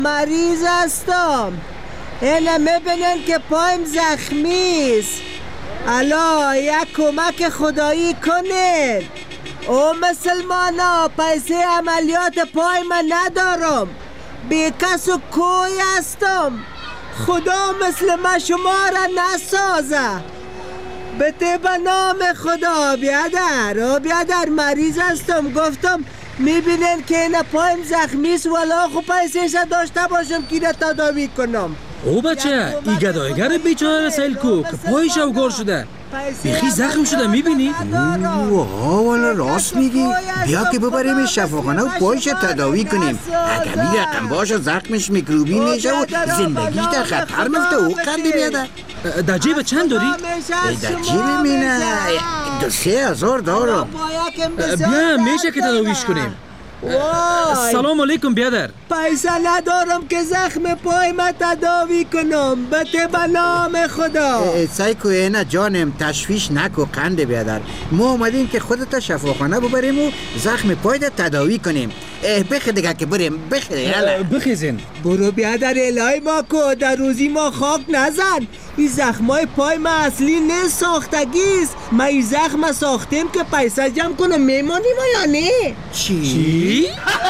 مریض هستم. اینه میبینن که پایم زخمیست. الا یک کمک خدایی کنید. او مسلمانا پیسه عملیات پای من ندارم. بی کس و کوی هستم. خدا مثل من شما را نسازه. به نام خدا بیادر مریض هستم. گفتم میبینن که این پایم زخمیست ولی خب پیسه داشته باشم که را تداوی کنم. او بچه ای گدایگر بیچاره سیل کو که پایش اوگار شده بیخی زخم شده میبینی؟ والا راست میگی. بیا که ببریم شفاخانه و پایش تداوی کنیم. اگر می رقم باشه زخمش میکروبی میشه و زندگیش در خطر میفته. او قنده بیاده. در جیب چند داری؟ در جیب مینه 2,000 دارم. بیا میشه که تداویش کنیم. سلام علیکم بیادر. پیسه ندارم که زخم پای ما تداوی کنم. به نام خدا. سایکو اینا جانم تشویش نکو قنده بیادر. ما اومدیم که خودت شفاخانه ببریم و زخم پایت تداوی کنیم. بخی دیگه که بریم. بخیزین. برو بیادر الهی ما کو در روزی ما خاک نزن. این زخمای پای ما اصلی نه ساختگیست. ما این زخم ساختیم که پیسه جمع کنم. میمانیم یا نه؟ چی؟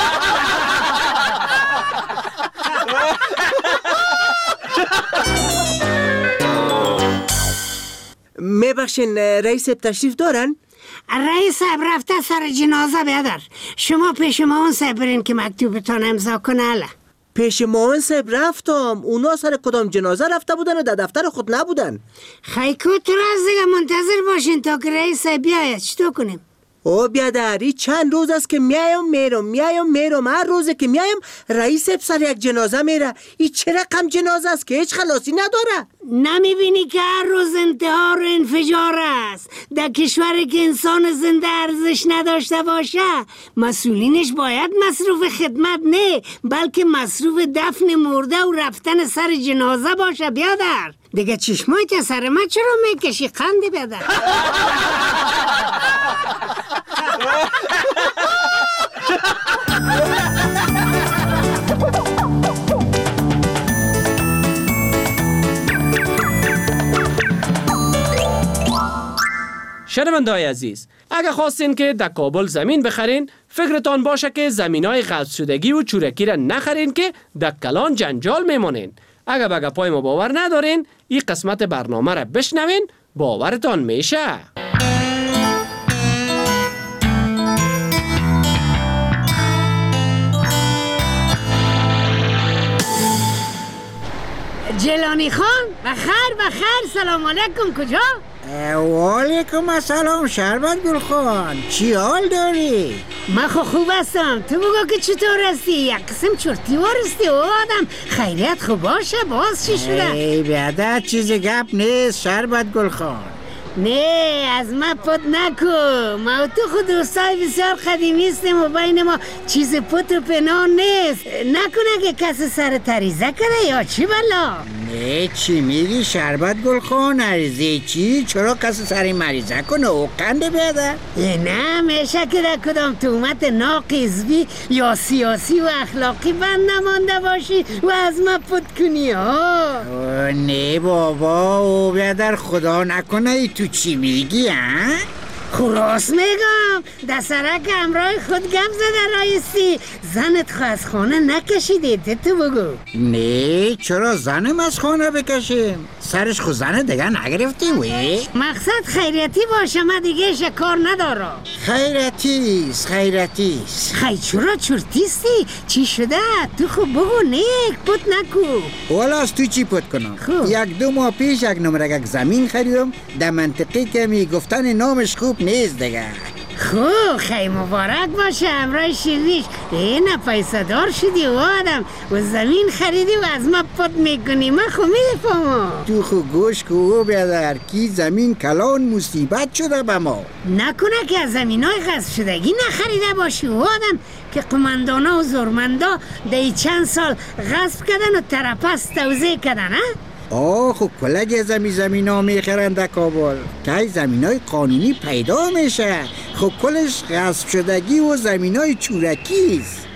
میبخشین رئیس تشریف دارن؟ رئیس صاحب رفته سر جنازه بیادر. شما پیش مامان صاحب برین که مکتوبتان امضا کنه. اله پیش مامان صاحب رفتم. اونا سر کدام جنازه رفته بودن و در دفتر خود نبودن. خیکو تو را از دیگه منتظر باشین تا که رئیس صاحب بیاید. چطور کنیم؟ او بیادری چند روز است که میایم. هر روزه که میایم رئیس سر یک جنازه میره. این چه رقم جنازه است که هیچ خلاصی نداره؟ نمیبینی که هر روز انتحار و انفجار است؟ در کشوری که انسان زنده ارزش نداشته باشه مسئولینش باید مصروف خدمت نه بلکه مصروف دفن مرده و رفتن سر جنازه باشه. بیادر دیگه چشمای که سر من چرا میکشی قنده بیادر؟ شنونده‌های عزیز، اگه خواستین که در کابل زمین بخرین فکرتان باشه که زمینای غصب شدگی و چورکی را نخرین که در کلان جنجال میمونین. اگه بگه پای ما باور ندارین این قسمت برنامه را بشنوین باورتان میشه. جلانی خان بخیر سلام علیکم. کجا؟ و علیکم السلام شربت گل خان. چی حال داری؟ من خوب هستم. تو بگو که چطور هستی؟ یک قسم چرتی وارستی و آدم. خیریت خوب باشه. باز چی شده؟ ای بیادر چیز گپ نیست شربت گل خان. نه از من پت نکو. ما تو خود دوستای بسیار قدیمی هستیم و بین ما چیز پت و پنهان نیست. نکنه که کسی سر تریزه کنه یا چی بلا؟ نه چی میگی شربت گل خان؟ عریضه چی؟ چرا کسی سر مریضه کنه او قنده بیاده؟ نه میشه که در کدام تومت ناقضبی یا سیاسی و اخلاقی بند نمانده باشی و از من پت کنی ها. نه بابا او بیادر خدا نکنه. ای تو چی میگی ها؟ خلاص میگم در سرک همراه خود گم زده رایستی. زنت خو از خانه نکشیده. تو بگو. نه چرا زنم از خانه بکشیم؟ سرش خو زنه دیگه نگرفتیم وی؟ مقصد خیریتی باشه. من دیگه شکار ندارم. خیرتیست خی چرا چرتیستی؟ چی شده؟ تو خب بگو نیک پت نکو. والا از تو چی پت کنم؟ یک دو ماه پیش یک نمرگک زمین خریدم در منطقه که می گفتن نامش خوب نیست دیگه. خب خیلی مبارک باشه همراه شیریش. نه پیسه دار شدی و آدم و زمین خریدی و از ما پت میکنی. من خو میفهمم. تو خو گوش کو بیادر کی زمین کلان مصیبت شده به ما. نکنه که از زمینای غصب شدگی نخریده باشی و آدم که قماندانا و زورمندا دی چند سال غصب کردن و ترپس توزیع کردن ها؟ خب کلگ زمین ها میخرن در کابل که زمین های قانونی پیدا میشه. خب کلش غصب شدگی و زمین های چورکیست.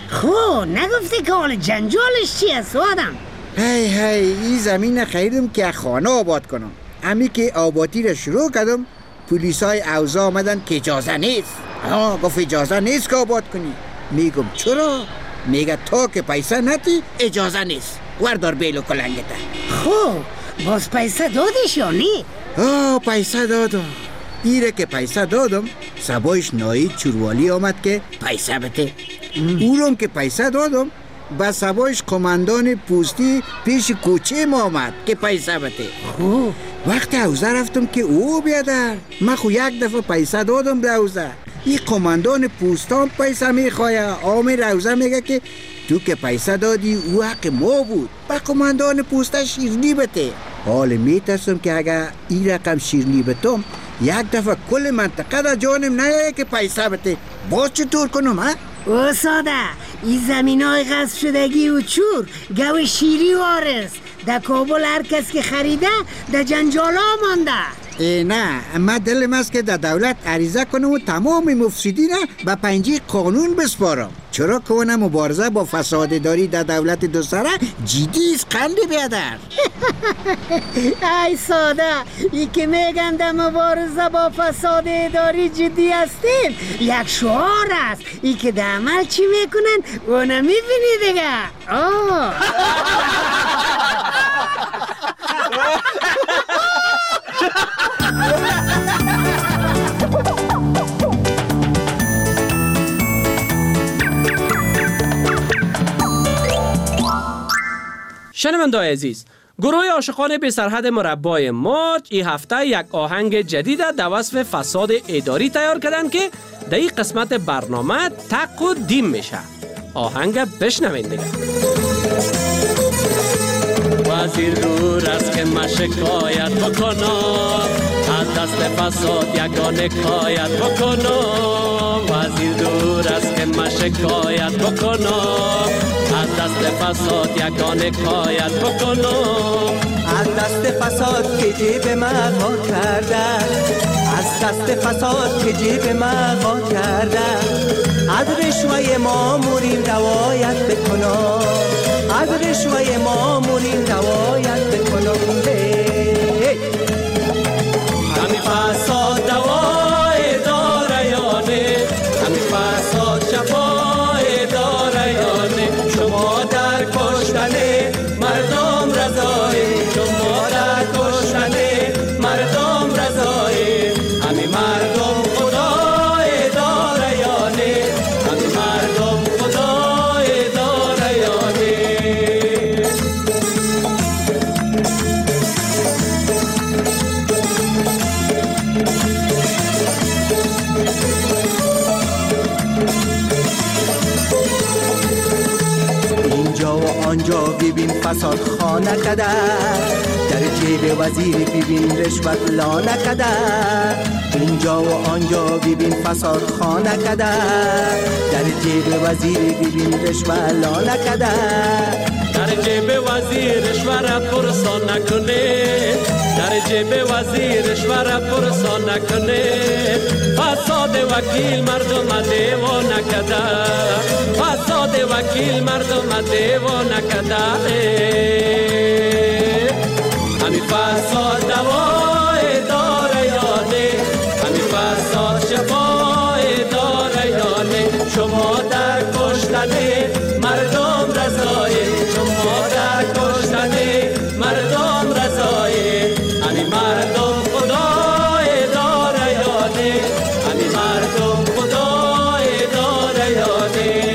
خب نگفتی که حال جنجالش چی است آدم؟ هی این زمین خریدم که خانه آباد کنم. امی که آبادی را شروع کردم پلیسای اوضاع آمدن که اجازه نیست. گفت اجازه نیست که آباد کنی. میگم چرا؟ میگه تا که پیسه نتی اجازه نیست. وردار بیل و کلنگت. خب باز پیسه دادیش یا نی؟ پیسه دادم. ایره که پیسه دادم سبایش نایی چوروالی آمد که پیسه بده. اونم که پیسه دادم با سبایش قماندان پوستی پیش کوچه ما آمد که پیسه بده. خب وقتی حوزه رفتم که او بیادر من خو یک دفعه پیسه دادم به حوزه. این قماندان پوستان پیسه میخواه. آمیر حوزه میگه که تو که پیسه دادی او حق ما بود. با قماندان پوسته شیرنی بده. حال میترسم که اگر این رقم شیرنی بتم یک دفعه کل منطقه در جانم نیایه که پیسه بده. باز چطور کنم ها؟ او ساده این زمین های غصب شدگی و چور گو شیری وارث در کابل هر کس که خریده در جنجالا مانده. نه من دلم است که در دولت عریضه کنم و تمام مفسدین به پنجه قانون بسپارم. چرا که اون مبارزه با فساد داری در دولت دو سره جدی است قند بیادر. ای ساده ای که میگن در مبارزه با فساد اداری جدی هستیم یک شعار است. ای که در عمل چی میکنن اونو میبینی دیگه. شنونده‌های عزیز، گروه عاشقان بی سرحد مربای موج این هفته یک آهنگ جدید در وصف فساد اداری تیار کردن که در این قسمت برنامه تق و دیم میشه. آهنگ بشنوین دیگه. وزیر دور است که من شکایت بکنم از دست فساد یگانه کایت بکنم. وزیر دور است که من شکایت بکنم از دست فساد یگانه کایت بکنم. از دست فساد که جیب من غار کرده، از دست فساد که جیب من غار کرده، از رشوه مامورین روایت بکنم، از رشوه مامورین روایت بکنم. همی فساد دوای داره یا نه، همی فساد شفای داره یا نه. شما در کشتن مردم رضایی، شما در کشتن مردم رضایی. همی مردم خدای داره یا نه، همی مردم خدای داره یا نه. اینجا و آنجا ببین فساد خانه کده، در جیب وزیر ببین رشوت لانه کده. اینجا و آنجا ببین فساد خانه کده، در جیب وزیر ببین رشوت لانه کده. در جیب وزیر رشوه پرسان نکنه، در جیب وزیر رشوه پرسان نکنه. فساد وکیل مردم دیوا نکده، فساد وکیل مردم دیوا نکده. همی فساد دوای داره یا نه، همی فساد شفای داره یا نه. شما در کشتن مردم رضایی، شما در کشتن مردم رضایی. همی مردم خدای داره یا نه، همی مردم خدای داره یا نه.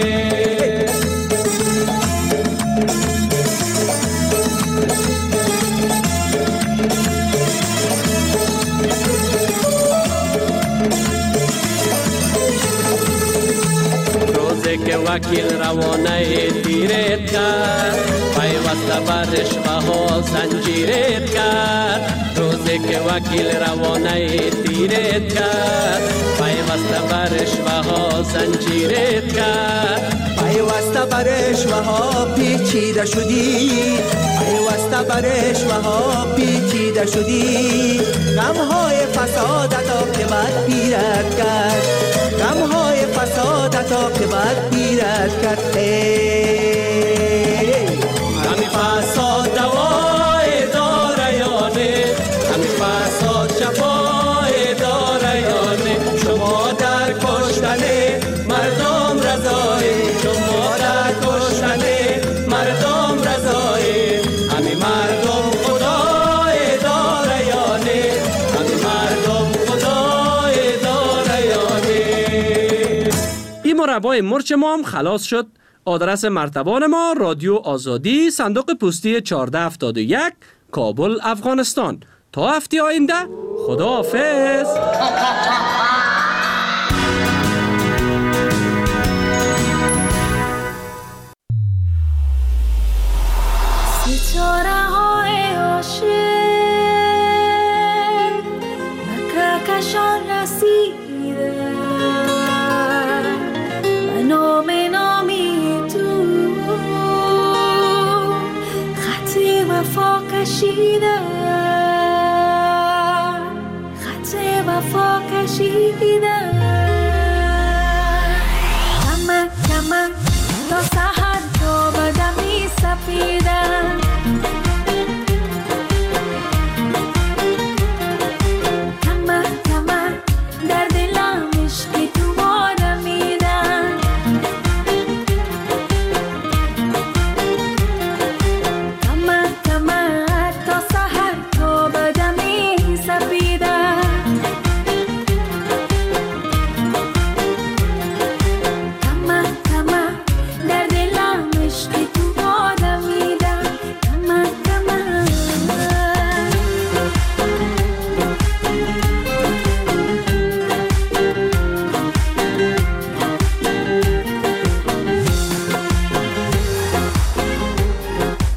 روزی که وکیل روانه تیرت کرد، پیوسته بر رشوه ها زنجیرت کرد. روزی که وکیل روانه تیرت کرد، پیوسته بر رشوه ها زنجیرت کرد. پیوسته بر رشوه ها پیچیده شدی، پیوسته بر رشوه ها پیچیده شدی. غمهای فسادت عاقبت پیرت کرد، غمهای فسادت خطا که باید گیرد کرد. همین فساد دوای داره یا نه؟ همین فساد شفای داره یا نه؟ شما در کشتن مردم رضایی، شما در کشتن مردم رضایی. همین مردم خدای داره یا نه؟ همین مردم خدای داره یا نه؟ این مربای مرچ ما هم خلاص شد. آدرس مرتبان ما رادیو آزادی، صندوق پستی 1471، کابل، افغانستان. تا هفته آینده خداحافظ. ستاره های عاشق به کهکشان رسیده، به نامی تو خط وفا کشیده، خط وفا کشیده. کمک